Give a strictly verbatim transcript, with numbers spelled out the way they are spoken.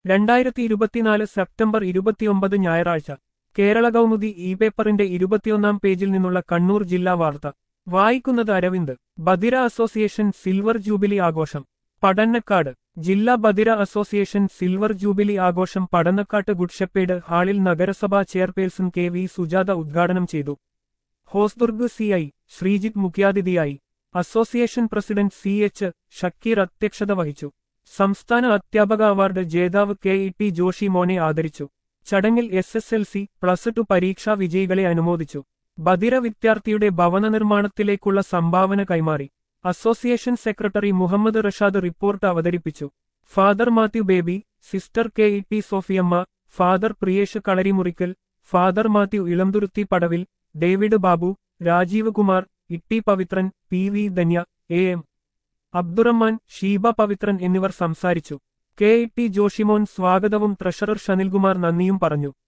രണ്ടായിരത്തി ഇരുപത്തിനാല് സെപ്റ്റംബർ ഇരുപത്തിയൊമ്പത് ഞായറാഴ്ച കേരള കൗമുദി ഇ പേപ്പറിന്റെ ഇരുപത്തിയൊന്നാം പേജിൽ നിന്നുള്ള കണ്ണൂർ ജില്ലാ വാർത്ത വായിക്കുന്നത് അരവിന്ദ്. ബധിര അസോസിയേഷൻ സിൽവർ ജൂബിലി ആഘോഷം പടന്നക്കാട്. ജില്ലാ ബധിര അസോസിയേഷൻ സിൽവർ ജൂബിലി ആഘോഷം പടന്നക്കാട്ട് ഗുഡ്ഷെപ്പേഡ് ഹാളിൽ നഗരസഭാ ചെയർപേഴ്സൺ കെ വി സുജാത ഉദ്ഘാടനം ചെയ്തു. ഹോസ്ദുർഗ് സി ഐ ശ്രീജിത്ത് മുഖ്യാതിഥിയായി. Association president C H Shakeer അധ്യക്ഷത വഹിച്ചു. സംസ്ഥാന അധ്യാപക അവാർഡ് ജേതാവ് കെ ഇ ടി ജോഷി മോനെ ആദരിച്ചു. ചടങ്ങിൽ S S L C plus two പരീക്ഷാ വിജയികളെ അനുമോദിച്ചു. ബധിര വിദ്യാർത്ഥിയുടെ ഭവന നിർമ്മാണത്തിലേക്കുള്ള സംഭാവന കൈമാറി. Association secretary Muhammad Rashad report അവതരിപ്പിച്ചു. Father Mathew Baby, sister K E T Sofiyamma, father Priyesh Kalarimurickal, father Mathew Elamthuruthi Padavil, David Babu, Rajeev Kumar, Itty Pavithran, P V Dhanya, A M Abdurahman, Sheeba Pavithran എന്നിവർ സംസാരിച്ചു. കെ ഇ ടി ജോഷിമോൻ സ്വാഗതവും ട്രഷറർ ഷനിൽകുമാർ നന്ദിയും പറഞ്ഞു.